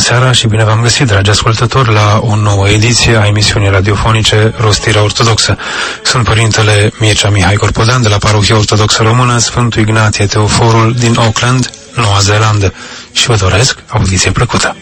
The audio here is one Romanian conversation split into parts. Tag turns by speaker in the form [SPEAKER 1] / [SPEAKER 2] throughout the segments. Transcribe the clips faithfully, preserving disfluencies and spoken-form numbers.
[SPEAKER 1] seara și bine v-am găsit, dragi ascultători, la o nouă ediție a emisiunii radiofonice Rostirea Ortodoxă. Sunt Părintele Mircea Mihai Corpodean de la Parohia Ortodoxă Română Sfântul Ignatie Teoforul din Auckland, Noua Zeelandă, și vă doresc audiție plăcută.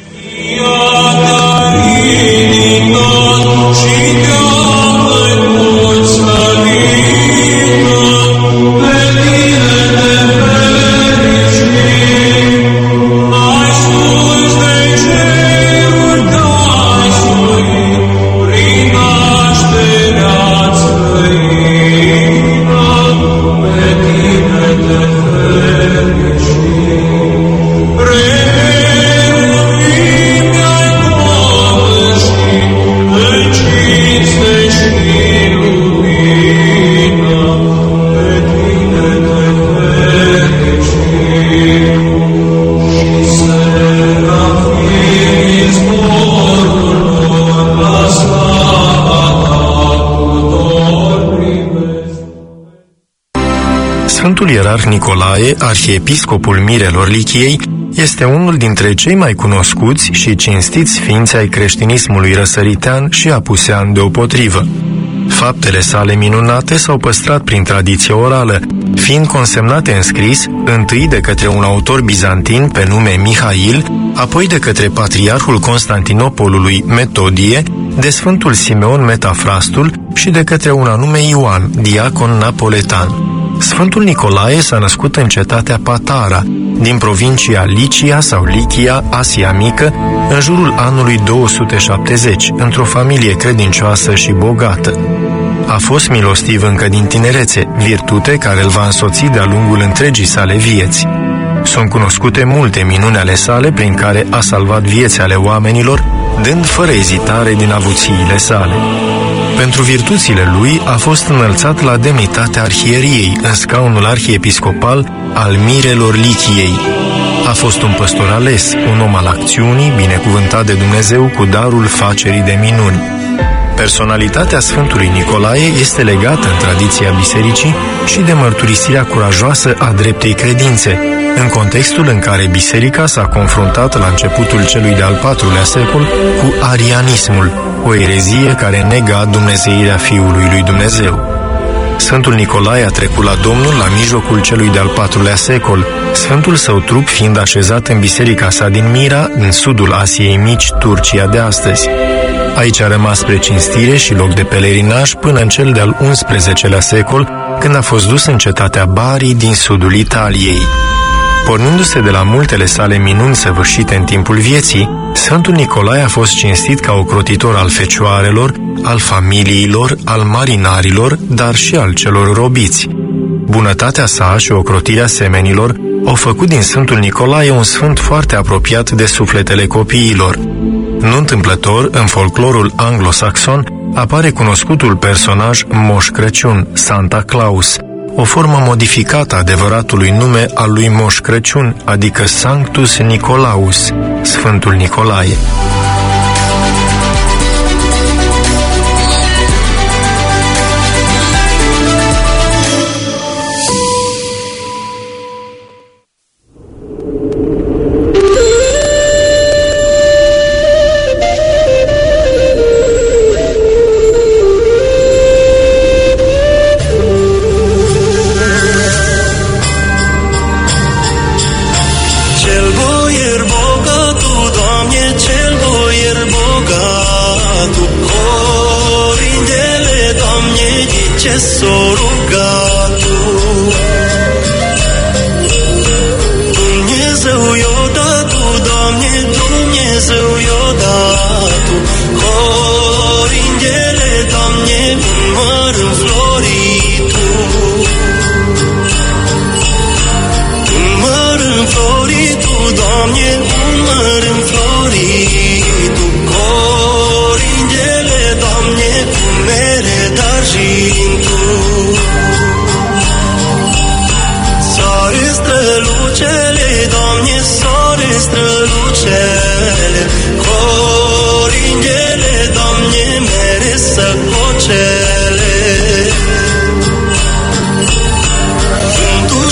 [SPEAKER 2] Sfântul Ierarh Nicolae, arhiepiscopul Mirelor Lichiei, este unul dintre cei mai cunoscuți și cinstiți sfinți ai creștinismului răsăritean și apusean deopotrivă. Faptele sale minunate s-au păstrat prin tradiție orală, fiind consemnate în scris întâi de către un autor bizantin pe nume Mihail, apoi de către patriarhul Constantinopolului Metodie, de Sfântul Simeon Metafrastul și de către un anume Ioan, diacon napoletan. Sfântul Nicolae s-a născut în cetatea Patara, din provincia Licia sau Lichia, Asia Mică, în jurul anului două sute șaptezeci, într-o familie credincioasă și bogată. A fost milostiv încă din tinerețe, virtute care îl va însoți de-a lungul întregii sale vieți. Sunt cunoscute multe minuni ale sale prin care a salvat vieți ale oamenilor, dând fără ezitare din avuțiile sale. Pentru virtuțile lui a fost înălțat la demnitatea arhieriei în scaunul arhiepiscopal al Mirelor Lichiei. A fost un păstor ales, un om al acțiunii, binecuvântat de Dumnezeu cu darul facerii de minuni. Personalitatea Sfântului Nicolae este legată în tradiția bisericii și de mărturisirea curajoasă a dreptei credințe, în contextul în care biserica s-a confruntat la începutul celui de-al patrulea secol cu arianismul, o erezie care nega dumnezeirea Fiului lui Dumnezeu. Sfântul Nicolae a trecut la Domnul la mijlocul celui de-al patrulea secol, sfântul său trup fiind așezat în biserica sa din Mira, în sudul Asiei Mici, Turcia de astăzi. Aici a rămas spre cinstire și loc de pelerinaj până în cel de-al unsprezecelea secol, când a fost dus în cetatea Bari din sudul Italiei. Pornindu-se de la multele sale minuni săvârșite în timpul vieții, Sfântul Nicolae a fost cinstit ca ocrotitor al fecioarelor, al familiilor, al marinarilor, dar și al celor robiți. Bunătatea sa și ocrotirea semenilor au făcut din Sfântul Nicolae un sfânt foarte apropiat de sufletele copiilor. Nu întâmplător, în folclorul anglosaxon apare cunoscutul personaj Moș Crăciun, Santa Claus, o formă modificată a adevăratului nume al lui Moș Crăciun, adică Sanctus Nicolaus, Sfântul Nicolae.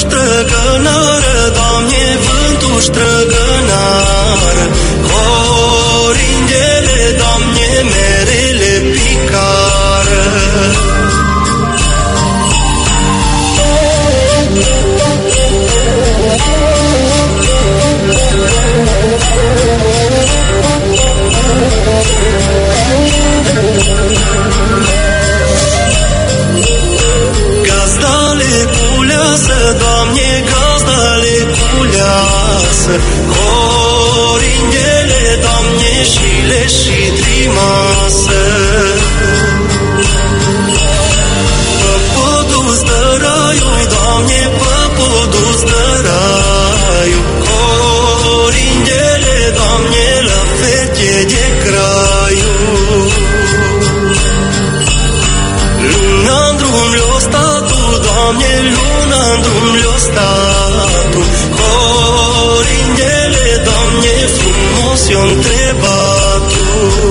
[SPEAKER 3] Străgănar, frumoasă. Pe podul stă raiul, Doamne, pe podul stă raiul. Corindele, Doamne, la fete de craiul. Luna-n drum le-o statu, Doamne, luna-n drum le-o statu. Corindele, Doamne, frumos i-o întrebat tu.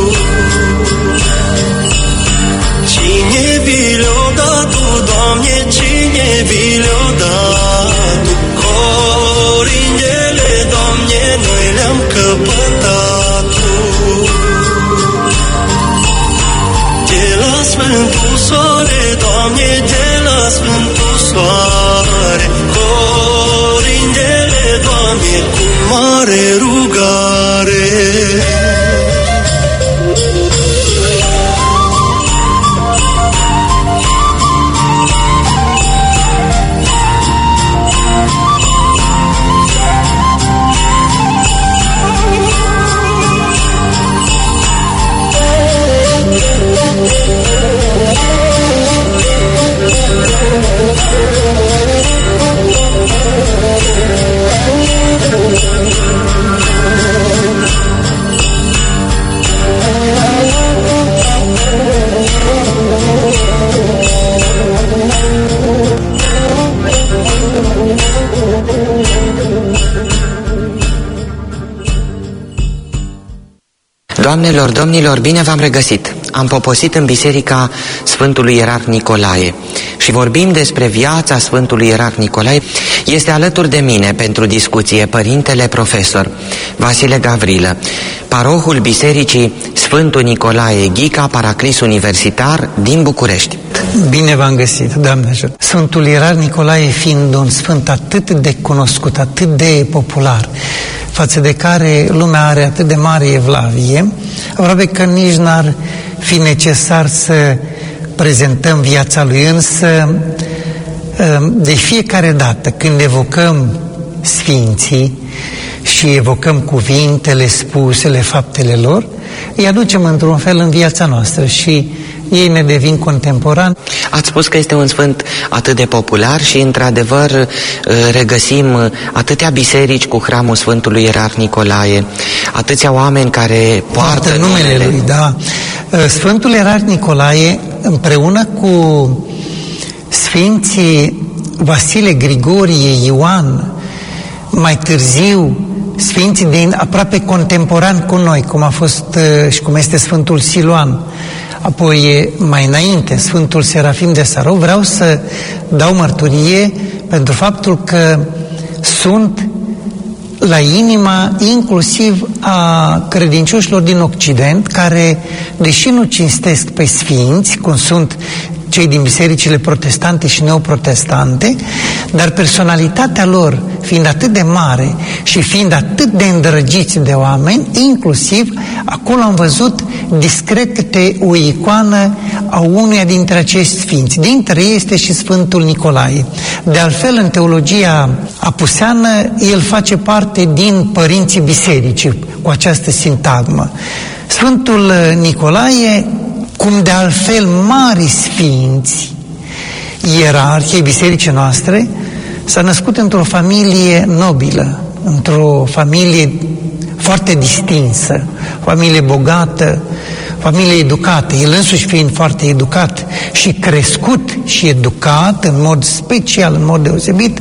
[SPEAKER 3] Cine vi le-o datu, Doamne, cine vi le-o datu? Corindele, Doamne, noi le-am căpătat tu. De la Sfântul Soare, Doamne, de la Sfântul Soare, corindele, Doamne, cu mare rugare.
[SPEAKER 4] Doamnelor, domnilor, bine v-am regăsit! Am poposit în biserica Sfântului Ierarh Nicolae și vorbim despre viața Sfântului Ierarh Nicolae. Este alături de mine pentru discuție părintele profesor Vasile Gavrilă, parohul bisericii Sfântul Nicolae Ghica, paraclis universitar din București.
[SPEAKER 5] Bine v-am găsit, Doamne ajută! Sfântul Ierarh Nicolae fiind un sfânt atât de cunoscut, atât de popular, față de care lumea are atât de mare evlavie, aproape că nici n-ar fi necesar să prezentăm viața lui, însă de fiecare dată când evocăm sfinții și evocăm cuvintele, spusele, faptele lor, îi aducem într-un fel în viața noastră și ei ne devin contemporani.
[SPEAKER 4] Ați spus că este un sfânt atât de popular și, într-adevăr, regăsim atâtea biserici cu hramul Sfântului Ierarh Nicolae, atâția oameni care poartă numele, numele lui.
[SPEAKER 5] Da. Sfântul Ierarh Nicolae, împreună cu Sfinții Vasile, Grigorie, Ioan, mai târziu Sfinții din aproape contemporan cu noi, cum a fost și cum este Sfântul Siluan, apoi mai înainte Sfântul Serafim de Sarov, vreau să dau mărturie pentru faptul că sunt la inima inclusiv a credincioșilor din Occident, care, deși nu cinstesc pe sfinți, cum sunt cei din bisericile protestante și neoprotestante, dar personalitatea lor fiind atât de mare și fiind atât de îndrăgiți de oameni, inclusiv acolo am văzut discret câte o icoană a unuia dintre acești sfinți. Dintre ei este și Sfântul Nicolae. De altfel, în teologia apuseană, el face parte din părinții bisericii cu această sintagmă. Sfântul Nicolae, cum de altfel mari sfinți, ierarhii bisericii noastre, s-a născut într-o familie nobilă, într-o familie foarte distinsă, familie bogată, familie educată, el însuși fiind foarte educat și crescut și educat în mod special, în mod deosebit,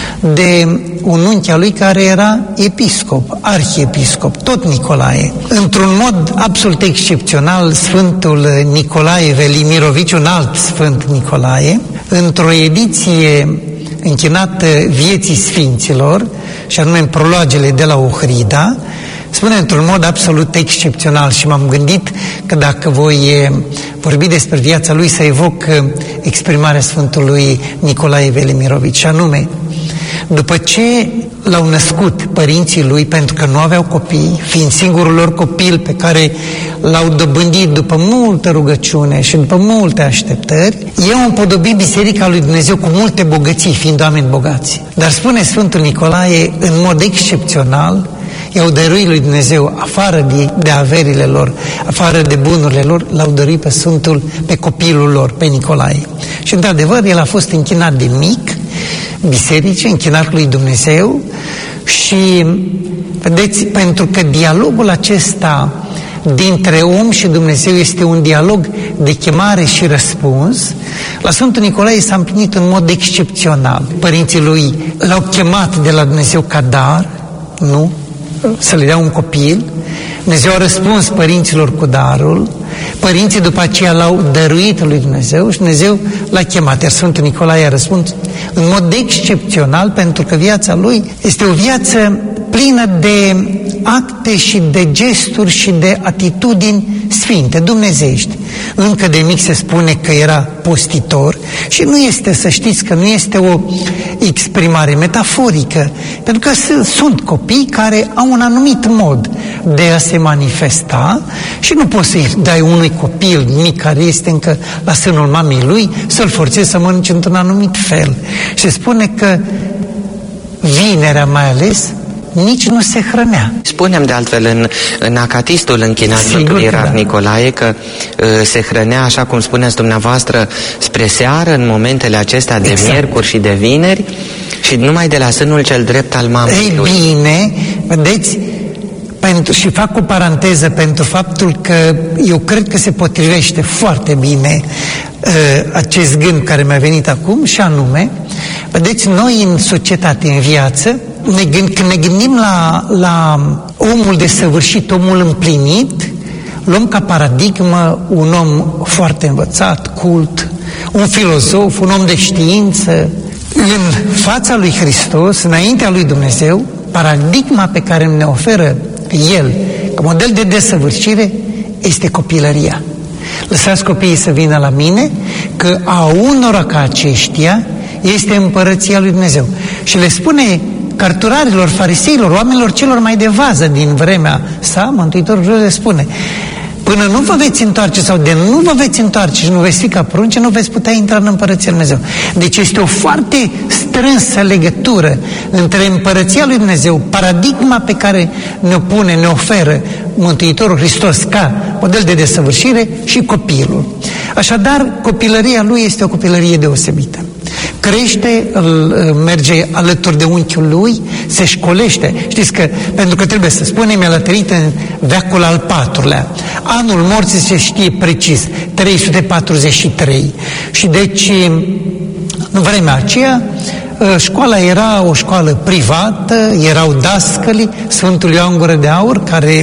[SPEAKER 5] de un unchi al lui care era episcop, arhiepiscop, tot Nicolae. Într-un mod absolut excepțional, Sfântul Nicolae Velimirovici, un alt Sfânt Nicolae, într-o ediție închinată vieții sfinților, și anume în prologele de la Ohrida, spune într-un mod absolut excepțional și m-am gândit că dacă voi vorbi despre viața lui să evoc exprimarea Sfântului Nicolae Velimirovici, și anume, după ce l-au născut părinții lui, pentru că nu aveau copii, fiind singurul lor copil pe care l-au dobândit după multă rugăciune și după multe așteptări, ei au împodobit Biserica lui Dumnezeu cu multe bogății, fiind oameni bogați. Dar spune Sfântul Nicolae, în mod excepțional, i-au dăruit lui Dumnezeu, afară de, de averile lor, afară de bunurile lor, l-au dăruit pe Sfântul, pe copilul lor, pe Nicolae. Și într-adevăr, el a fost închinat de mic, biserici, închinat lui Dumnezeu și, vedeți, pentru că dialogul acesta dintre om și Dumnezeu este un dialog de chemare și răspuns, la Sfântul Nicolae s-a împlinit în mod excepțional. Părinții lui l-au chemat de la Dumnezeu ca dar, nu? Să le dea un copil. Dumnezeu a răspuns părinților cu darul, părinții după aceea l-au dăruit lui Dumnezeu și Dumnezeu l-a chemat. Iar Sfântul Nicolae a răspuns în mod excepțional, pentru că viața lui este o viață plină de acte și de gesturi și de atitudini sfinte, dumnezeiești. Încă de mic se spune că era postitor și nu este, să știți că nu este o exprimare metaforică, pentru că sunt copii care au un anumit mod de a se manifesta și nu poți să-i dai unui copil mic care este încă la sânul mamei lui să-l forțezi să mănânce într-un anumit fel. Și se spune că vinerea mai ales nici nu se hrănea.
[SPEAKER 4] Spunem de altfel în, în acatistul închinat Sfântului Ierar da. Nicolae că uh, se hrănea, așa cum spuneți dumneavoastră, spre seară, în momentele acestea de exact. Miercuri și de vineri și numai de la sânul cel drept al mamei
[SPEAKER 5] Ei
[SPEAKER 4] lui.
[SPEAKER 5] Bine, vedeți, pentru, și fac o paranteză pentru faptul că eu cred că se potrivește foarte bine uh, acest gând care mi-a venit acum și anume, vedeți, noi în societate, în viață, ne gând, când ne gândim la, la omul desăvârșit, omul împlinit, luăm ca paradigmă un om foarte învățat, cult, un filozof, un om de știință. În fața lui Hristos, înaintea lui Dumnezeu, paradigma pe care ne oferă El, ca model de desăvârșire, este copilăria. Lăsați copiii să vină la mine, că a unora ca aceștia este împărăția lui Dumnezeu. Și le spune cărturarilor, fariseilor, oamenilor celor mai de vază din vremea sa, Mântuitorul le spune: până nu vă veți întoarce sau de nu vă veți întoarce și nu veți fi ca prunce, nu veți putea intra în împărăția lui Dumnezeu. Deci este o foarte strânsă legătură între împărăția lui Dumnezeu, paradigma pe care ne-o pune, ne oferă Mântuitorul Hristos ca model de desăvârșire, și copilul. Așadar, copilăria lui este o copilărie deosebită. Crește, merge alături de unchiul lui, se școlește. Știți că, pentru că trebuie să spunem, el a trăit în veacul al patrulea. Anul morții se știe precis, trei sute patruzeci și trei. Și deci, în vremea aceea, școala era o școală privată, erau dascăli, Sfântul Ioan Gură de Aur, care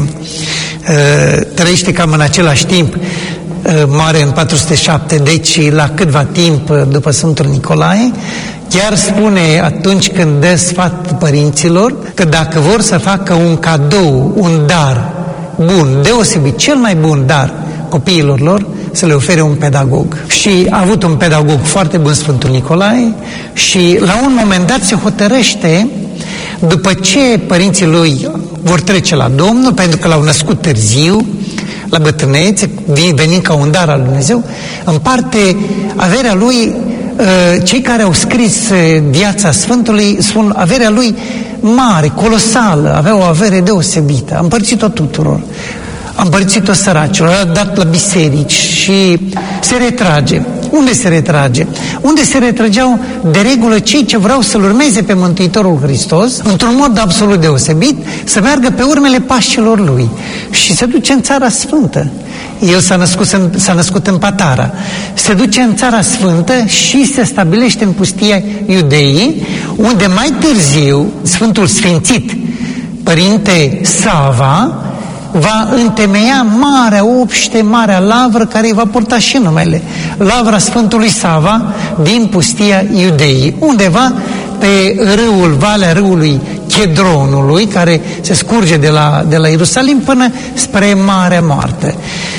[SPEAKER 5] uh, trăiește cam în același timp, moare în patru sute șapte, deci la câtva timp după Sfântul Nicolae, chiar spune atunci când dă sfat părinților că dacă vor să facă un cadou, un dar bun, deosebit, cel mai bun dar copiilor lor, să le ofere un pedagog. Și a avut un pedagog foarte bun, Sfântul Nicolae, și la un moment dat se hotărăște, după ce părinții lui vor trece la Domnul, pentru că l-au născut târziu, la bătrânețe, venind ca un dar al lui Dumnezeu, împarte averea lui. Cei care au scris viața Sfântului spun averea lui mare, colosală, avea o avere deosebită, a împărțit-o tuturor, a împărțit-o săracilor, a dat la biserici și se retrage. Unde se retrage? Unde se retrăgeau de regulă cei ce vreau să-L urmeze pe Mântuitorul Hristos, într-un mod absolut deosebit, să meargă pe urmele pașilor Lui. Și se duce în Țara Sfântă. El s-a născut în, s-a născut în Patara. Se duce în Țara Sfântă și se stabilește în pustia Iudeii, unde mai târziu Sfântul Sfințit Părinte Sava va întemeia marea obște, marea lavră care îi va purta și numele, lavra Sfântului Sava din pustia Iudeii, undeva pe râul, valea râului Chedronului, care se scurge de la, de la Ierusalim până spre Marea Moartă.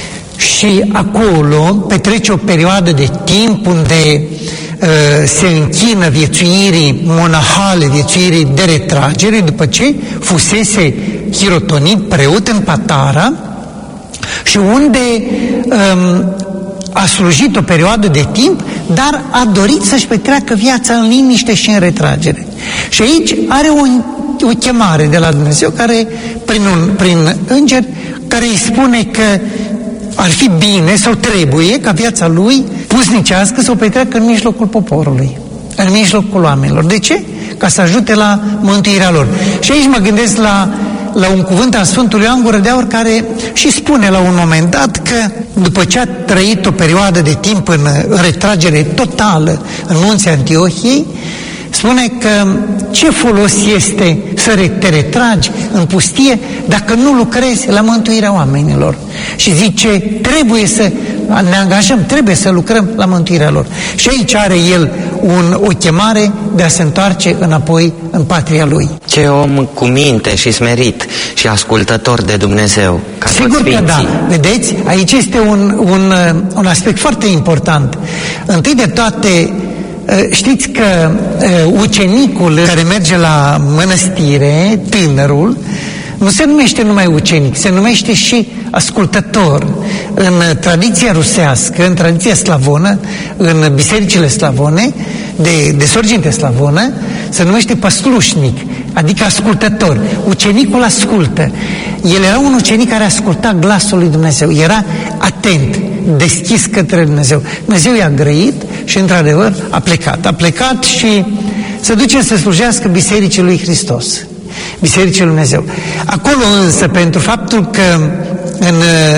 [SPEAKER 5] Și acolo petrece o perioadă de timp unde uh, se închină viețuirii monahale, viețuirii de retragere, după ce fusese chirotonit preot în Patara, și unde um, a slujit o perioadă de timp, dar a dorit să-și petreacă viața în liniște și în retragere. Și aici are o o chemare de la Dumnezeu, care, prin, un, prin înger, care îi spune că ar fi bine sau trebuie ca viața lui pusnicească să o petreacă în mijlocul poporului, în mijlocul oamenilor. De ce? Ca să ajute la mântuirea lor. Și aici mă gândesc la, la un cuvânt al Sfântului Ioan Gură de Aur, care și spune la un moment dat că după ce a trăit o perioadă de timp în, în retragere totală în munții Antiohiei, spune că ce folos este să te retragi în pustie dacă nu lucrezi la mântuirea oamenilor. Și zice, trebuie să ne angajăm, trebuie să lucrăm la mântuirea lor. Și aici are el un, o chemare de a se întoarce înapoi în patria lui.
[SPEAKER 4] Ce om cu minte și smerit și ascultător de Dumnezeu. Ca
[SPEAKER 5] Sigur că da. Vedeți, aici este un, un, un aspect foarte important. Întâi de toate, știți că ucenicul care merge la mănăstire, tânărul, nu se numește numai ucenic, se numește și ascultător. În tradiția rusească, în tradiția slavonă, în bisericile slavone, de, de sorginte slavonă, se numește păslușnic, adică ascultător. Ucenicul ascultă. El era un ucenic care asculta glasul lui Dumnezeu, era atent, deschis către Dumnezeu. Dumnezeu i-a grăit și, într-adevăr, a plecat. A plecat și se duce să slujească Bisericii lui Hristos, Bisericii lui Dumnezeu. Acolo însă, pentru faptul că în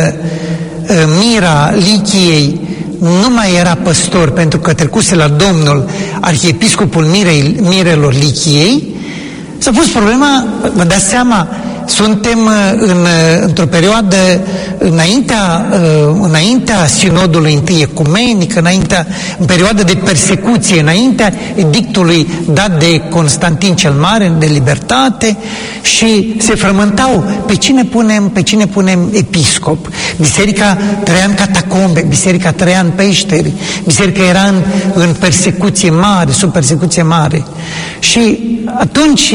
[SPEAKER 5] uh, mira Lichiei nu mai era păstor, pentru că trecuse la Domnul arhiepiscopul Mirei, Mirelor Lichiei, s-a pus problema, vă dați seama, suntem în, într-o perioadă înaintea, înaintea sinodului întâi ecumenic, înaintea, în perioadă de persecuție, înaintea edictului dat de Constantin cel Mare de libertate, și se frământau pe cine punem, pe cine punem episcop. Biserica trăia în catacombe, biserica trăia în peșteri, biserica era în, în persecuție mare, sub persecuție mare. Și atunci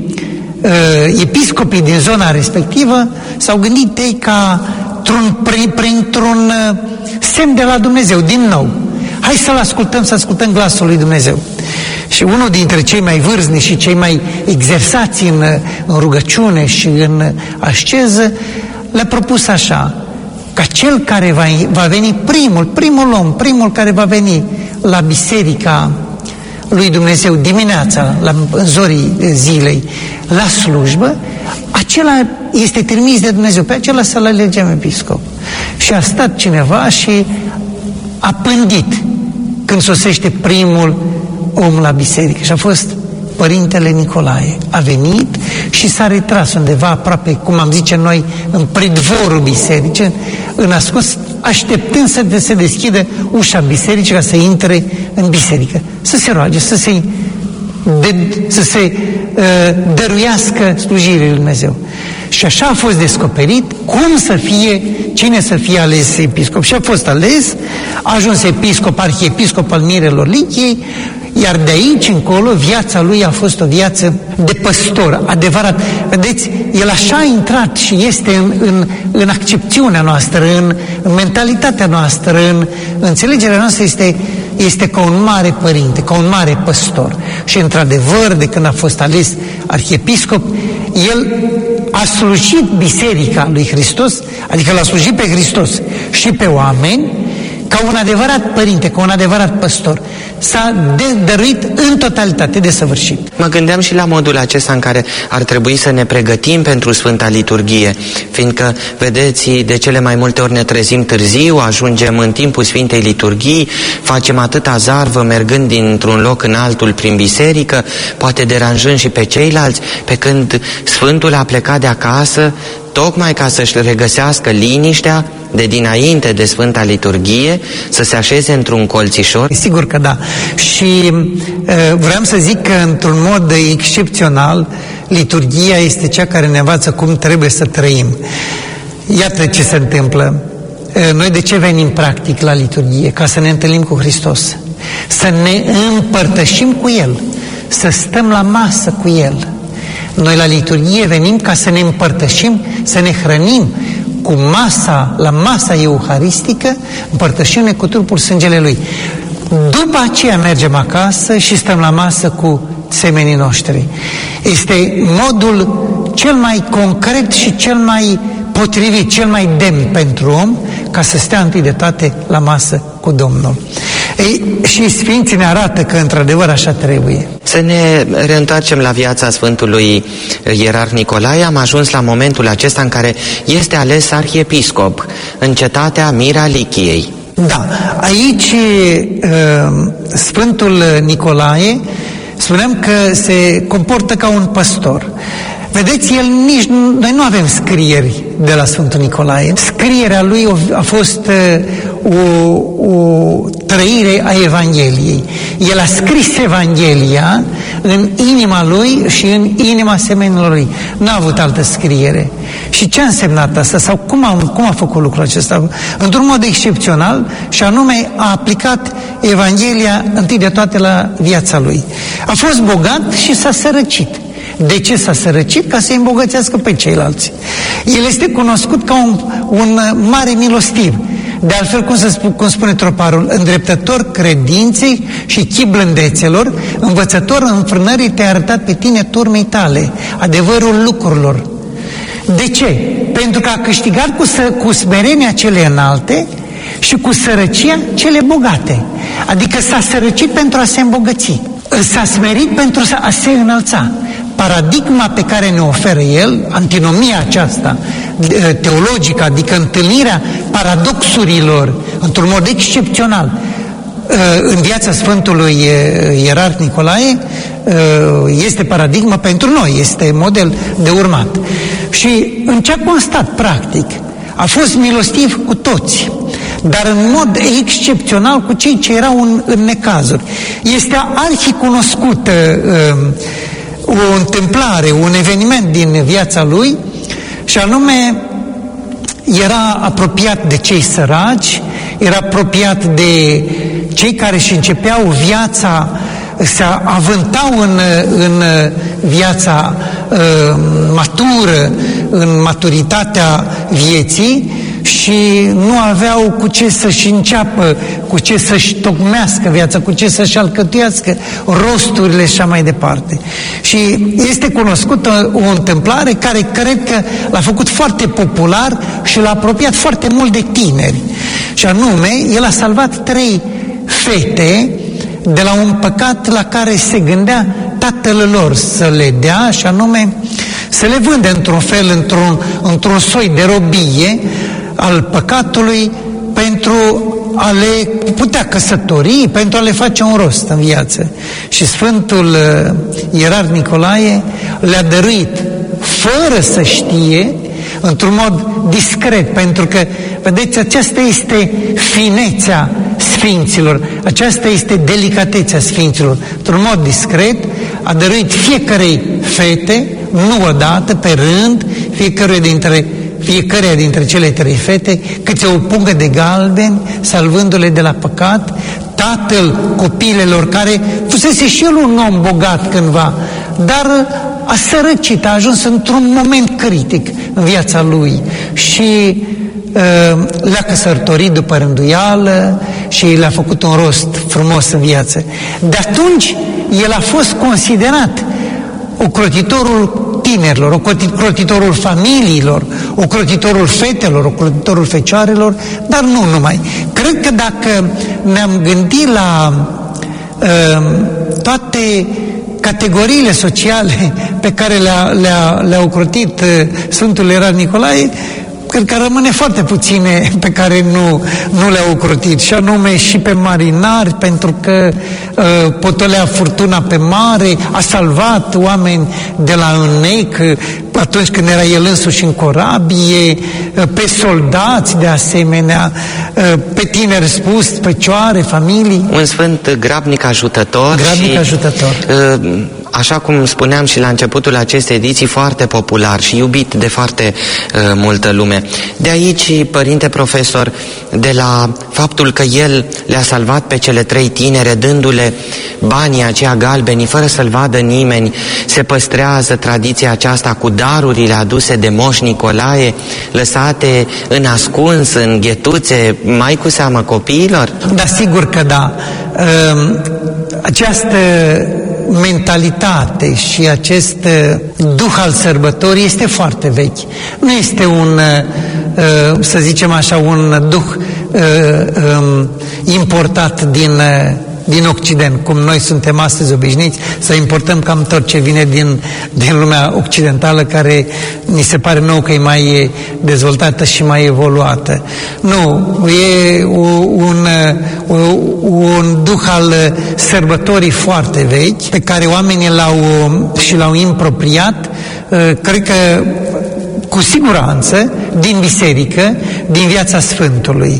[SPEAKER 5] episcopii din zona respectivă s-au gândit ei ca prin, printr-un semn de la Dumnezeu, din nou, hai să-L ascultăm, să ascultăm glasul lui Dumnezeu. Și unul dintre cei mai vârstnici și cei mai exersați în, în rugăciune și în asceză le-a propus așa, ca cel care va, va veni primul, primul om, primul care va veni la biserica lui Dumnezeu dimineața, la zorii zilei, la slujbă, acela este trimis de Dumnezeu, pe acela să-l alegem episcop. Și a stat cineva și a pândit când sosește primul om la biserică, și a fost Părintele Nicolae. A venit și s-a retras undeva aproape, cum am zice noi, în pridvorul bisericii, în ascuns, așteptând să se deschidă ușa bisericii ca să intre în biserică, să se roage, să se, de, să se uh, dăruiască slujirea lui Dumnezeu. Și așa a fost descoperit cum să fie, cine să fie ales episcop. Și a fost ales, a ajuns episcop, arhiepiscop al Mirelor Lichiei, iar de aici încolo viața lui a fost o viață de păstor, adevărat. Vedeți, el așa a intrat și este în, în, în accepțiunea noastră, în, în mentalitatea noastră, în, în înțelegerea noastră, este, este ca un mare părinte, ca un mare păstor. Și într-adevăr, de când a fost ales arhiepiscop, el a slujit biserica lui Hristos, adică l-a slujit pe Hristos și pe oameni, ca un adevărat părinte, ca un adevărat păstor. S-a dăruit în totalitate, desăvârșit.
[SPEAKER 4] Mă gândeam și la modul acesta în care ar trebui să ne pregătim pentru Sfânta Liturghie, fiindcă, vedeți, de cele mai multe ori ne trezim târziu, ajungem în timpul Sfintei Liturghii, facem atâta zarvă mergând dintr-un loc în altul prin biserică, poate deranjând și pe ceilalți, pe când Sfântul a plecat de acasă tocmai ca să-și regăsească liniștea de dinainte de Sfânta Liturghie, să se așeze într-un colțișor?
[SPEAKER 5] Sigur că da. Și uh, vreau să zic că, într-un mod excepțional, liturghia este cea care ne învață cum trebuie să trăim. Iată ce se întâmplă. Uh, noi de ce venim practic la liturghie? Ca să ne întâlnim cu Hristos, să ne împărtășim cu El, să stăm la masă cu El. Noi la liturghie venim ca să ne împărtășim, să ne hrănim cu masa, la masa euharistică, împărtășim-ne cu trupul, sângele Lui. După aceea mergem acasă și stăm la masă cu semenii noștri. Este modul cel mai concret și cel mai potrivit, cel mai demn pentru om, ca să stea întâi de toate la masă cu Domnul. Ei, și Sfinții ne arată că într-adevăr așa trebuie.
[SPEAKER 4] Să ne reîntoarcem la viața Sfântului Ierarh Nicolae. Am ajuns la momentul acesta în care este ales arhiepiscop în cetatea Mira Lichiei.
[SPEAKER 5] Da, aici Sfântul Nicolae, spuneam că se comportă ca un păstor. Vedeți, el nici, noi nu avem scrieri de la Sfântul Nicolae. Scrierea lui a fost o, o trăire a Evangheliei. El a scris Evanghelia în inima lui și în inima semenilor lui. N-a avut altă scriere. Și ce a însemnat asta? Sau cum a, cum a făcut lucrul acesta? Într-un mod excepțional, și anume a aplicat Evanghelia întâi de toate la viața lui. A fost bogat și s-a sărăcit. De ce s-a sărăcit? Ca să îmbogățească pe ceilalți. El este cunoscut ca un, un mare milostiv. De altfel, cum, să spun, cum spune troparul, îndreptător credinței și chip blândețelor, învățător înfrânării te-a arătat pe tine turmei tale, adevărul lucrurilor. De ce? Pentru că a câștigat cu, să, cu smerenia cele înalte și cu sărăcia cele bogate. Adică s-a sărăcit pentru a se îmbogăți. S-a smerit pentru a se înălța. Paradigma pe care ne oferă el, antinomia aceasta teologică, adică întâlnirea paradoxurilor într-un mod excepțional în viața Sfântului Ierarh Nicolae, este paradigma pentru noi, este model de urmat. Și în ce a constat practic? A fost milostiv cu toți, dar în mod excepțional cu cei ce erau în, în necazuri. Este arhicunoscută uh, o întâmplare, un eveniment din viața lui, și anume era apropiat de cei săraci, era apropiat de cei care își începeau viața, se avântau în, în viața uh, matură, în maturitatea vieții, și nu aveau cu ce să-și înceapă, cu ce să-și tocmească viața, cu ce să-și alcătuiască rosturile și așa mai departe. Și este cunoscută o întâmplare care cred că l-a făcut foarte popular și l-a apropiat foarte mult de tineri. Și anume, el a salvat trei fete de la un păcat la care se gândea tatăl lor să le dea, și anume să le vândă într-un fel, într-un, într-un soi de robie al păcatului, pentru a le putea căsători, pentru a le face un rost în viață. Și Sfântul Ierarh Nicolae le-a dăruit, fără să știe, într-un mod discret, pentru că, vedeți, aceasta este finețea Sfinților, aceasta este delicatețea Sfinților. Într-un mod discret a dăruit fiecarei fete, nu odată, pe rând, fiecare dintre fiecarea dintre cele trei fete, câte o pungă de galbeni, salvându-le de la păcat. Tatăl copiilor, care fusese și el un om bogat cândva, dar a sărăcit, a ajuns într-un moment critic în viața lui și uh, le-a căsătorit după rânduială și le-a făcut un rost frumos în viață. De atunci el a fost considerat ocrotitorul tinerilor, ocrotitorul familiilor, ocrotitorul fetelor, ocrotitorul fecioarelor, dar nu numai. Cred că dacă ne-am gândit la uh, toate categoriile sociale pe care le-a, le-a, le-a ocrotit uh, Sfântul Ierarh Nicolae, cred că rămâne foarte puține pe care nu, nu le-au ocrotit, și anume și pe marinari, pentru că uh, potolea furtuna pe mare, a salvat oameni de la înnec atunci când era el însuși în corabie, uh, pe soldați de asemenea, uh, pe tineri spus, fecioare, familii.
[SPEAKER 4] Un sfânt grabnic ajutător.
[SPEAKER 5] Grabnic
[SPEAKER 4] și,
[SPEAKER 5] ajutător.
[SPEAKER 4] Uh, așa cum spuneam și la începutul acestei ediții, foarte popular și iubit de foarte uh, multă lume. De aici, părinte profesor, de la faptul că el le-a salvat pe cele trei tinere, dându-le banii aceia galbeni, fără să-l vadă nimeni, se păstrează tradiția aceasta cu darurile aduse de Moș Nicolae, lăsate în ascuns, în ghetuțe, mai cu seamă copiilor?
[SPEAKER 5] Da, sigur că da. Această mentalitate și acest uh, duh al sărbătorii este foarte vechi. Nu este un, uh, să zicem așa, un duh uh, um, importat din... Uh, din Occident, cum noi suntem astăzi obișnuiți să importăm cam tot ce vine din, din lumea occidentală, care ni se pare nou că e mai dezvoltată și mai evoluată. Nu, e un, un duh al sărbătorii foarte vechi, pe care oamenii l-au și l-au impropriat, cred că cu siguranță, din biserică, din viața Sfântului.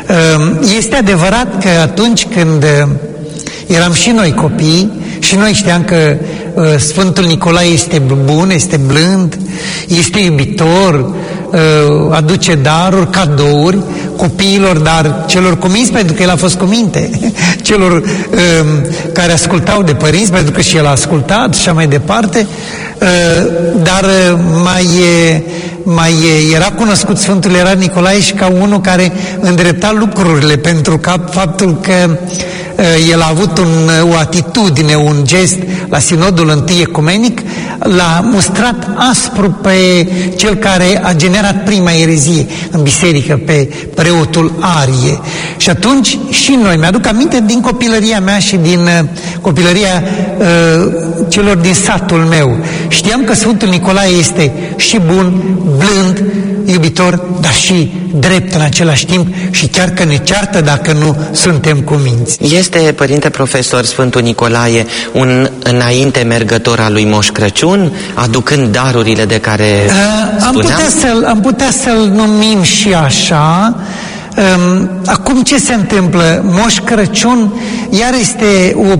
[SPEAKER 5] Este adevărat că atunci când eram și noi copii și noi știam că uh, Sfântul Nicolae este bun, este blând, este iubitor, uh, aduce daruri, cadouri copiilor, dar celor cuminți, pentru că el a fost cu minte, celor uh, care ascultau de părinți, pentru că și el a ascultat și așa mai departe, uh, dar uh, mai, uh, mai uh, era cunoscut Sfântul Ierar Nicolae și ca unul care îndrepta lucrurile, pentru că faptul că el a avut un, o atitudine, un gest la Sinodul Întâi Ecumenic, l-a mustrat aspru pe cel care a generat prima erezie în biserică, pe preotul Arie. Și atunci și noi, mi-aduc aminte din copilăria mea și din uh, copilăria uh, celor din satul meu. Știam că Sfântul Nicolae este și bun, blând, iubitor, dar și drept în același timp și chiar că ne ceartă dacă nu suntem cuminți.
[SPEAKER 4] Este, părinte profesor, Sfântul Nicolae un înainte mergător al lui Moș Crăciun, aducând darurile de care uh,
[SPEAKER 5] am putea să-l, am putea să-l numim și așa. Um, acum ce se întâmplă? Moș Crăciun iar este o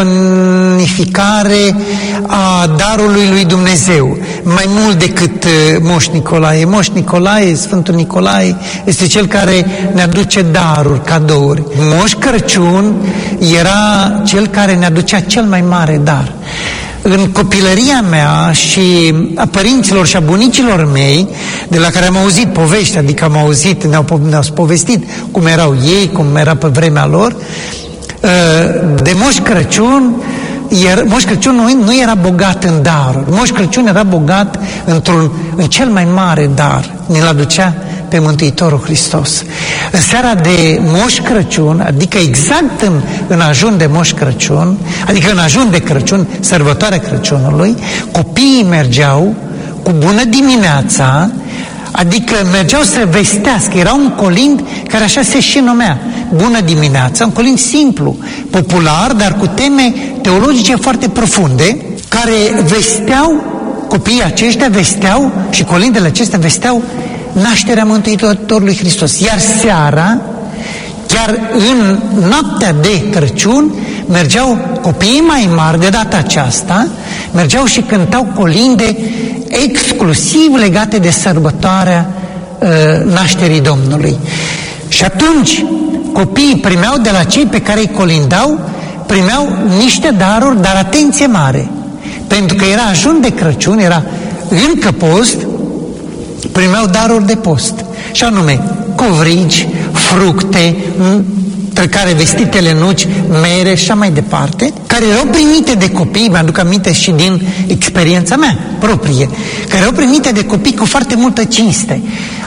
[SPEAKER 5] personificare a darului lui Dumnezeu, mai mult decât uh, Moș Nicolae. Moș Nicolae, Sfântul Nicolae, este cel care ne aduce daruri, cadouri. Moș Crăciun era cel care ne aducea cel mai mare dar. În copilăria mea și a părinților și a bunicilor mei, de la care am auzit povești, adică am auzit, ne-au, ne-au povestit cum erau ei, cum era pe vremea lor, de Moș Crăciun, iar Moș Crăciun nu, nu era bogat în daruri. Moș Crăciun era bogat într-un, în cel mai mare dar. Ne-l aducea pe Mântuitorul Hristos. În seara de Moș Crăciun, adică exact în, în ajun de Moș Crăciun, adică în ajun de Crăciun, sărbătoarea Crăciunului, copiii mergeau cu bună dimineața, adică mergeau să vestească. Era un colind care așa se și numea, bună dimineața, un colind simplu, popular, dar cu teme teologice foarte profunde, care vesteau, copiii aceștia vesteau și colindele acestea vesteau nașterea Mântuitorului Hristos. Iar seara, chiar în noaptea de Crăciun, mergeau copiii mai mari, de data aceasta, mergeau și cântau colinde exclusiv legate de sărbătoarea uh, nașterii Domnului. Și atunci copiii primeau de la cei pe care îi colindau, primeau niște daruri, dar atenție mare, pentru că era ajun de Crăciun, era încă post, primeau daruri de post, și anume covrigi, fructe, între care vestitele nuci, mere și așa mai departe, care erau primite de copii, mi-aduc aminte și din experiența mea proprie, care erau primite de copii cu foarte multă cinste.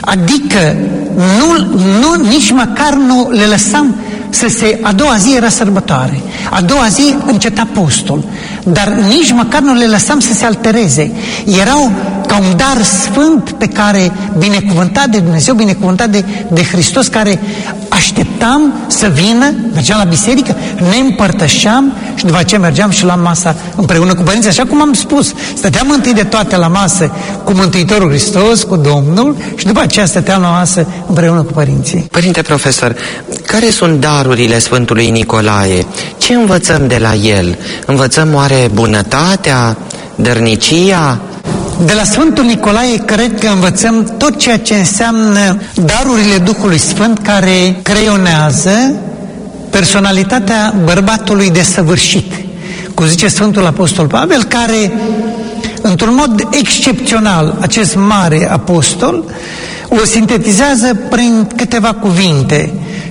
[SPEAKER 5] Adică nu, nu, nici măcar nu le lăsam să se... A doua zi era sărbătoare, a doua zi înceta postul, dar nici măcar nu le lăsam să se altereze. Erau ca un dar sfânt pe care, binecuvântat de Dumnezeu, binecuvântat de, de Hristos, care așteptam să vină, mergeam la biserică, ne împărtășeam și după aceea mergeam și la masa împreună cu părinții, așa cum am spus. Stăteam întâi de toate la masă cu Mântuitorul Hristos, cu Domnul, și după aceea stăteam la masă împreună cu părinții.
[SPEAKER 4] Părinte profesor, care sunt darurile Sfântului Nicolae? Ce învățăm de la el? Învățăm oare bunătatea, dărnicia?
[SPEAKER 5] De la Sfântul Nicolae cred că învățăm tot ceea ce înseamnă darurile Duhului Sfânt, care creionează personalitatea bărbatului desăvârșit, cum zice Sfântul Apostol Pavel, care într-un mod excepțional, acest mare apostol o sintetizează prin câteva cuvinte,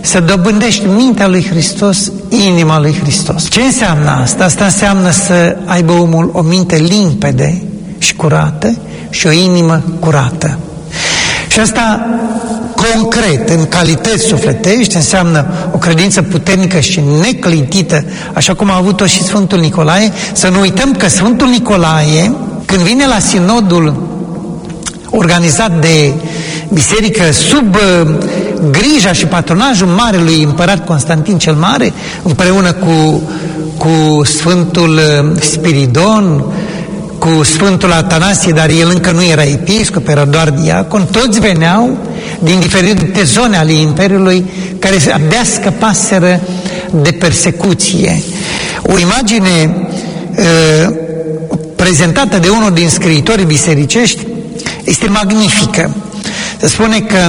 [SPEAKER 5] să dobândești mintea lui Hristos, inima lui Hristos. Ce înseamnă asta? Asta înseamnă să aibă omul o minte limpede și curată și o inimă curată. Și asta concret, în calități sufletești, înseamnă o credință puternică și neclintită, așa cum a avut-o și Sfântul Nicolae. Să nu uităm că Sfântul Nicolae, când vine la sinodul organizat de biserică sub uh, grija și patronajul marelui împărat Constantin cel Mare, împreună cu, cu Sfântul uh, Spiridon, cu Sfântul Atanasie, dar el încă nu era episcop, era doar diacon, toți veneau din diferite zone ale Imperiului care abia scăpaseră de persecuție. O imagine uh, prezentată de unul din scriitorii bisericești este magnifică. Se spune că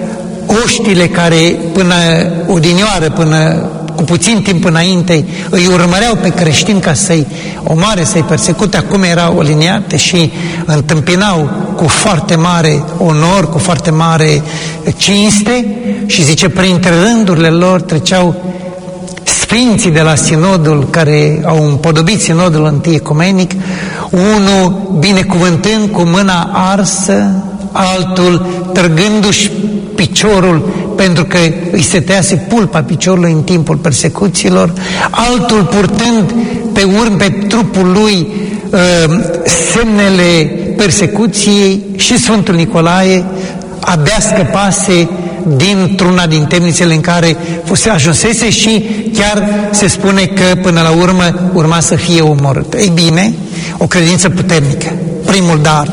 [SPEAKER 5] oștile care până odinioară, până cu puțin timp înainte, îi urmăreau pe creștini ca să-i omoare, să-i persecute, acum erau aliniate și întâmpinau cu foarte mare onor, cu foarte mare cinste și zice, printre rândurile lor treceau sfinții de la sinodul care au împodobit sinodul întâi ecumenic, unul binecuvântând cu mâna arsă, altul trăgându-și piciorul pentru că îi se tăiase pulpa piciorului în timpul persecuțiilor, altul purtând pe urmă, pe trupul lui, uh, semnele persecuției, și Sfântul Nicolae abia scăpase dintr-una din temnițele în care fusese ajunsese și chiar se spune că până la urmă urma să fie omorât. Ei bine, o credință puternică, primul dar.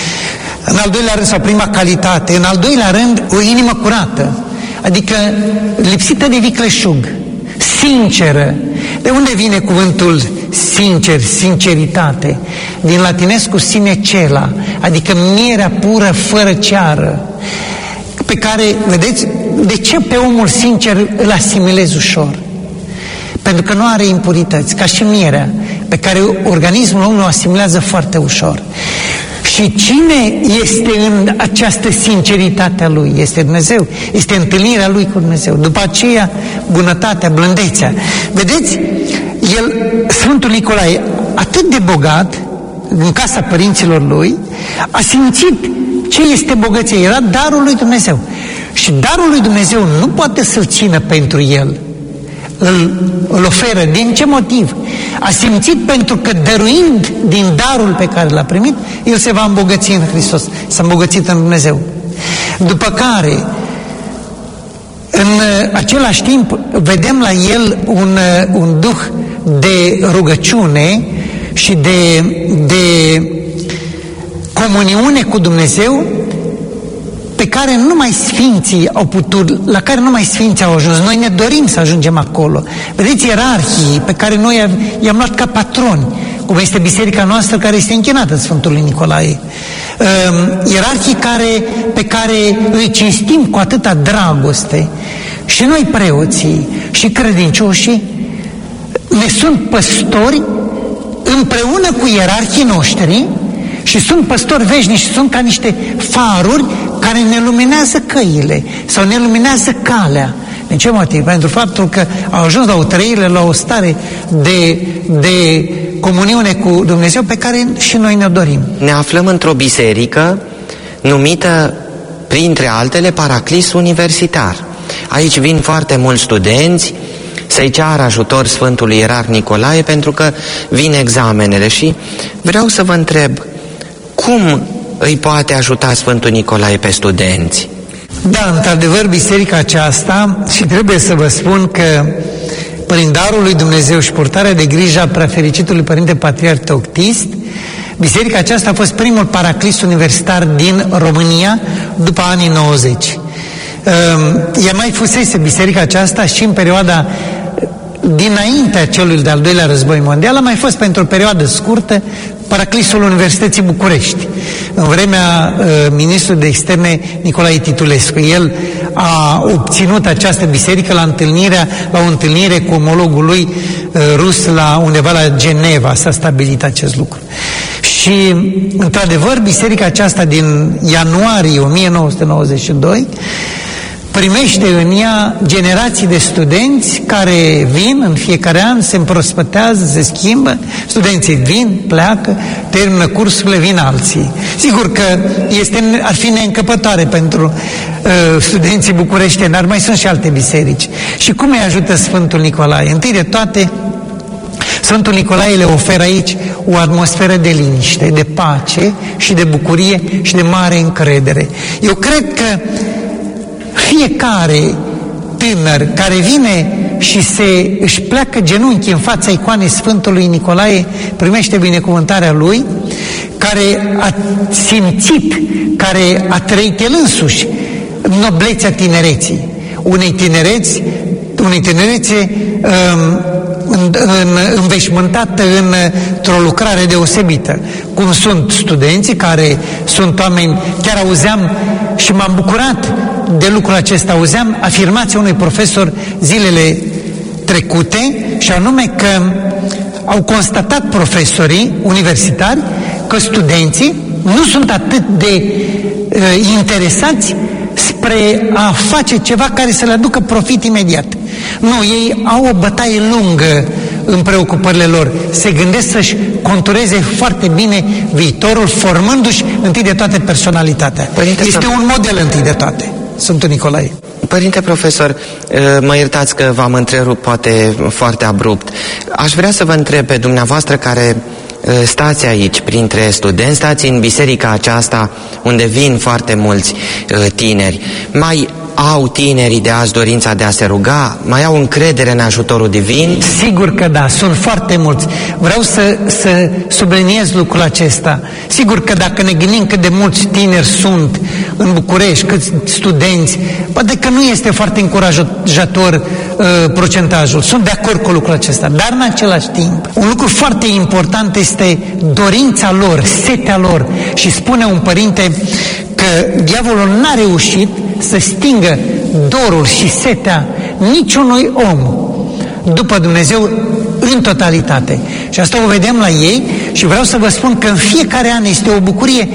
[SPEAKER 5] În al doilea rând, sau prima calitate, în al doilea rând, o inimă curată, adică lipsită de vicleșug, sinceră. De unde vine cuvântul sincer, sinceritate? Din latinescul sine cela, adică mierea pură, fără ceară, pe care, vedeți, de ce pe omul sincer îl asimilezi ușor? Pentru că nu are impurități, ca și mierea, pe care organismul omului o asimilează foarte ușor. Și cine este în această sinceritate a lui? Este Dumnezeu. Este întâlnirea lui cu Dumnezeu. După aceea, bunătatea, blândețea. Vedeți, el, Sfântul Nicolae, atât de bogat, în casa părinților lui, a simțit ce este bogăție. Era darul lui Dumnezeu. Și darul lui Dumnezeu nu poate să-l țină pentru el. Îl, îl oferă. Din ce motiv? A simțit pentru că dăruind din darul pe care l-a primit, el se va îmbogăți în Hristos. S-a îmbogățit în Dumnezeu. După care, în același timp, vedem la el un, un duh de rugăciune și de, de comuniune cu Dumnezeu pe care numai sfinții au putut, la care numai sfinții au ajuns. Noi ne dorim să ajungem acolo. Vedeți, ierarhii pe care noi i-am luat ca patroni, cum este biserica noastră care este închinată Sfântului Nicolae. Uh, ierarhii care, pe care îi cinstim cu atâta dragoste. Și noi preoții și credincioșii ne sunt păstori împreună cu ierarhii noștri și sunt păstori veșnici și sunt ca niște faruri care ne luminează căile sau ne luminează calea. Din ce motiv? Pentru faptul că au ajuns la o trăire, la o stare de, de comuniune cu Dumnezeu pe care și noi ne dorim.
[SPEAKER 4] Ne aflăm într-o biserică numită, printre altele, Paraclis Universitar. Aici vin foarte mulți studenți să-i ceară ajutor Sfântului Ierarh Nicolae pentru că vin examenele și vreau să vă întreb, cum îi poate ajuta Sfântul Nicolae pe studenți?
[SPEAKER 5] Da, într-adevăr, biserica aceasta, și trebuie să vă spun că prin darul lui Dumnezeu și purtarea de grijă a preafericitului Părinte Patriarh Teoctist, biserica aceasta a fost primul paraclis universitar din România după anii nouăzeci. Ea mai fusese biserica aceasta și în perioada dinaintea celui de-al doilea război mondial, a mai fost pentru o perioadă scurtă paraclisul Universității București, în vremea uh, ministrului de externe Nicolae Titulescu. El a obținut această biserică la întâlnirea, la o întâlnire cu omologul lui uh, rus la undeva la Geneva, s-a stabilit acest lucru. Și, într-adevăr, biserica aceasta din ianuarie o mie nouă sute nouăzeci și doi primește în ea generații de studenți care vin în fiecare an, se împrospătează, se schimbă, studenții vin, pleacă, termină cursurile, vin alții. Sigur că este, ar fi neîncăpătoare pentru uh, studenții bucureșteni, dar mai sunt și alte biserici. Și cum îi ajută Sfântul Nicolae? Întâi de toate, Sfântul Nicolae le oferă aici o atmosferă de liniște, de pace și de bucurie și de mare încredere. Eu cred că fiecare tânăr care vine și se, își pleacă genunchi în fața icoanei Sfântului Nicolae primește binecuvântarea lui, care a simțit, care a trăit el însuși noblețea tinereții, unei tinereți, unei tinerețe um, în, în, înveșmântată într-o lucrare deosebită, cum sunt studenții care sunt oameni, chiar auzeam și m-am bucurat de lucrul acesta, auzeam afirmația unui profesor zilele trecute, și anume că au constatat profesorii universitari că studenții nu sunt atât de uh, interesați spre a face ceva care să le aducă profit imediat. Nu, ei au o bătaie lungă în preocupările lor. Se gândesc să-și contureze foarte bine viitorul, formându-și întâi de toate personalitatea. Părinte, este un model întâi de toate, Sfântul Nicolae.
[SPEAKER 4] Părinte profesor, mă iertați că v-am întrerupt poate foarte abrupt. Aș vrea să vă întreb pe dumneavoastră care stați aici printre studenți, stați în biserica aceasta unde vin foarte mulți tineri. Mai au tinerii de azi dorința de a se ruga? Mai au încredere în ajutorul divin?
[SPEAKER 5] Sigur că da, sunt foarte mulți. Vreau să, să subliniez lucrul acesta. Sigur că dacă ne gândim cât de mulți tineri sunt în București, câți studenți, poate că nu este foarte încurajator uh, procentajul. Sunt de acord cu lucrul acesta, dar în același timp, un lucru foarte important este dorința lor, setea lor. Și spune un părinte că diavolul n-a reușit să stingă dorul și setea niciunui om după Dumnezeu în totalitate. Și asta o vedem la ei și vreau să vă spun că în fiecare an este o bucurie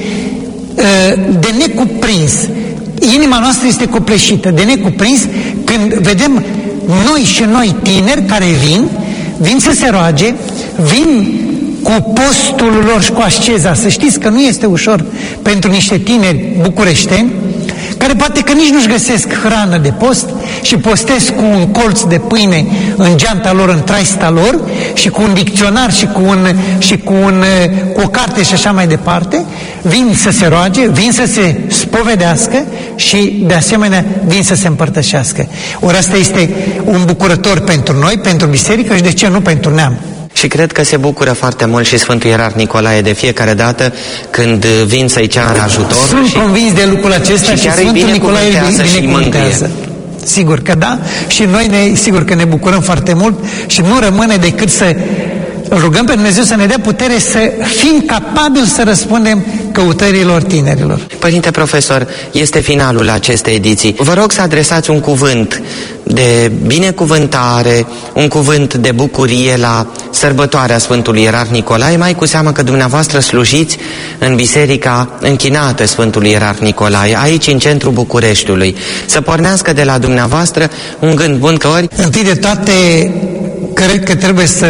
[SPEAKER 5] de necuprins. Inima noastră este copleșită de necuprins când vedem noi și noi tineri care vin, vin să se roage, vin cu postul lor și cu asceza. Să știți că nu este ușor pentru niște tineri bucureșteni care poate că nici nu-și găsesc hrană de post și postesc cu un colț de pâine în geanta lor, în traista lor, și cu un dicționar și cu, un, și cu, un, cu o carte și așa mai departe, vin să se roage, vin să se spovedească și de asemenea vin să se împărtășească. Ori asta este un bucurător pentru noi, pentru biserică și de ce nu pentru neam.
[SPEAKER 4] Și cred că se bucură foarte mult și Sfântul Ierarh Nicolae de fiecare dată când vin să-i ceară ajutor.
[SPEAKER 5] Sunt
[SPEAKER 4] și
[SPEAKER 5] convins de lucrul acesta și, și Sfântul Nicolae îi binecuvântează. Sigur că da, și noi ne, sigur că ne bucurăm foarte mult și nu rămâne decât să rugăm pe Dumnezeu să ne dea putere să fim capabili să răspundem căutărilor tinerilor.
[SPEAKER 4] Părinte profesor, este finalul acestei ediții. Vă rog să adresați un cuvânt de binecuvântare, un cuvânt de bucurie la sărbătoarea Sfântului Ierarh Nicolae, mai cu seamă că dumneavoastră slujiți în biserica închinată Sfântului Ierarh Nicolae, aici în centrul Bucureștiului. Să pornească de la dumneavoastră un gând bun, că ori...
[SPEAKER 5] Întâi de toate, cred că trebuie să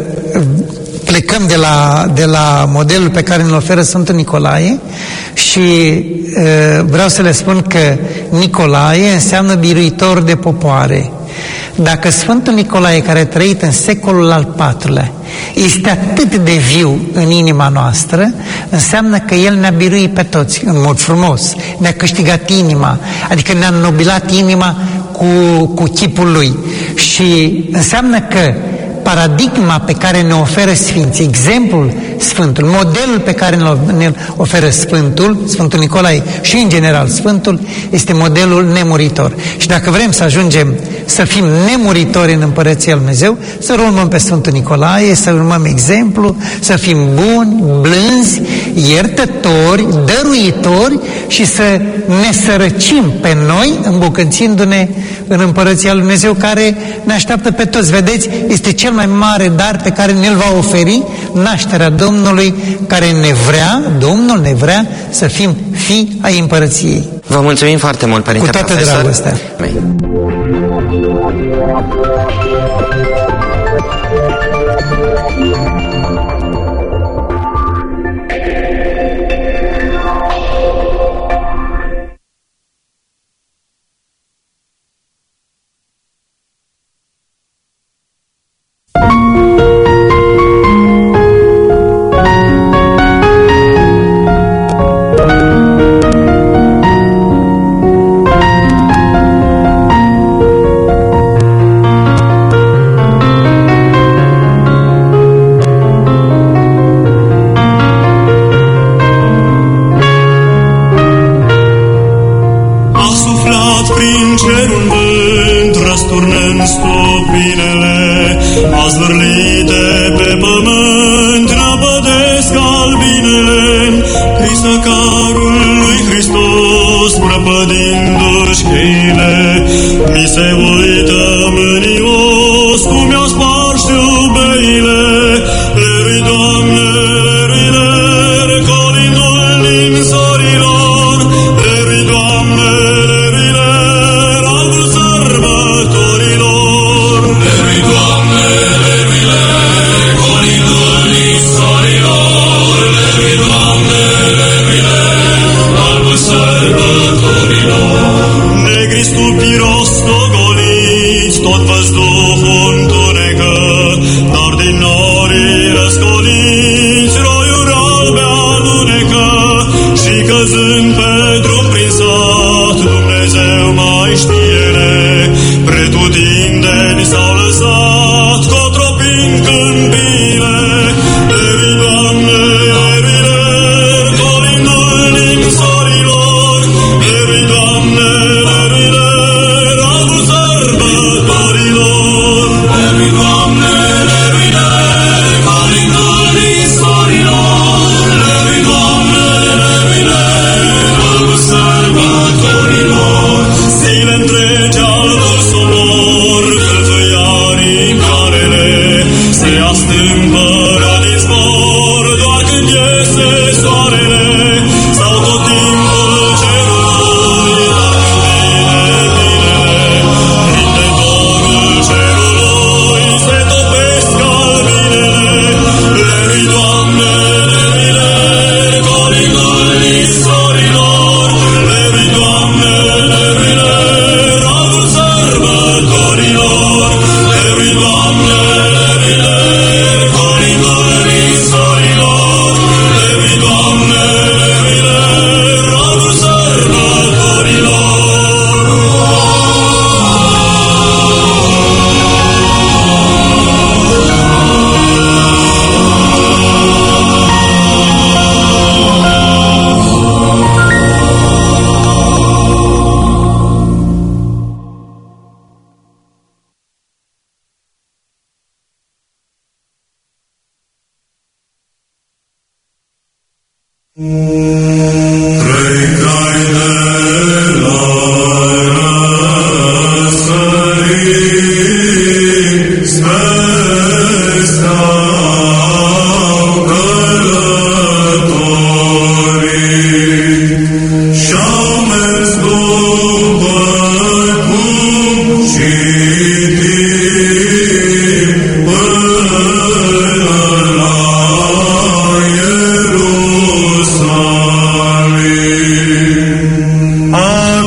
[SPEAKER 5] plecăm de la, de la modelul pe care ne-l oferă Sfântul Nicolae și uh, vreau să le spun că Nicolae înseamnă biruitor de popoare. Dacă Sfântul Nicolae, care a trăit în secolul al patrulea, este atât de viu în inima noastră, înseamnă că El ne-a biruit pe toți în mod frumos, ne-a câștigat inima, adică ne-a înnobilat inima cu, cu chipul Lui. Și înseamnă că paradigma pe care ne oferă Sfinții, exemplul Sfântul, modelul pe care ne oferă Sfântul, Sfântul Nicolae și în general Sfântul, este modelul nemuritor. Și dacă vrem să ajungem să fim nemuritori în Împărăția Lui Dumnezeu, să urmăm pe Sfântul Nicolae, să urmăm exemplu, să fim buni, blânzi, iertători, dăruitori și să ne sărăcim pe noi, îmbucățindu-ne în Împărăția Lui Dumnezeu, care ne așteaptă pe toți. Vedeți, este cel mai mare dar pe care ne-l va oferi nașterea Domnului Domnului, care ne vrea, Domnul ne vrea să fim fii ai împărăției.
[SPEAKER 4] Vă mulțumim foarte mult, Părinte
[SPEAKER 5] Cu toată
[SPEAKER 4] Profesor.
[SPEAKER 5] dragostea.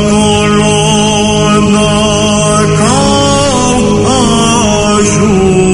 [SPEAKER 3] Acolo dacă ajung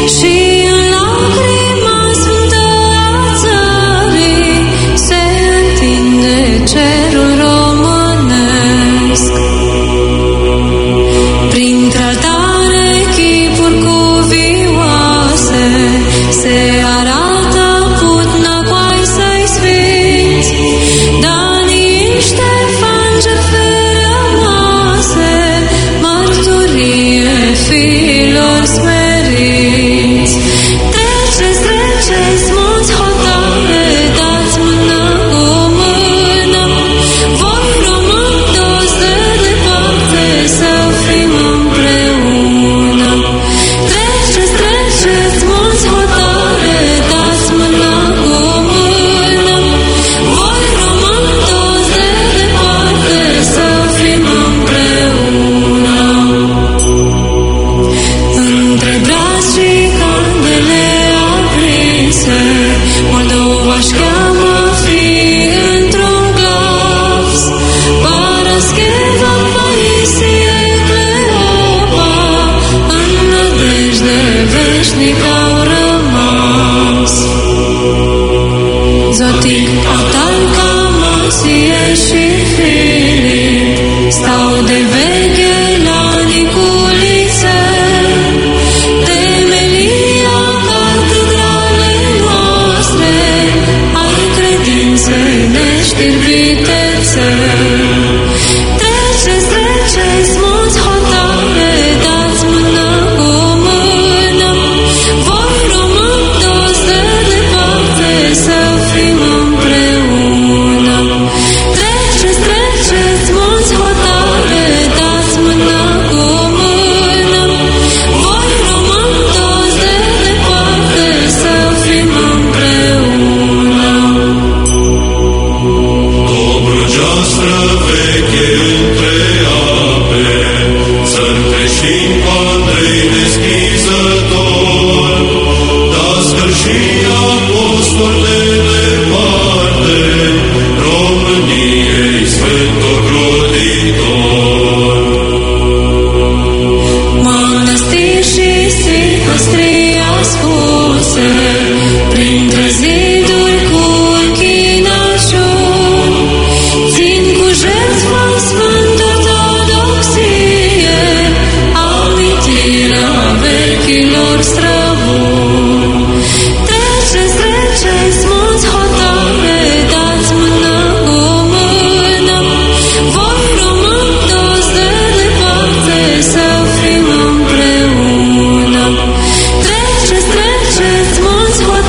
[SPEAKER 6] Treceți, treceți, mulți hotărâți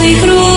[SPEAKER 6] Lui Hristos.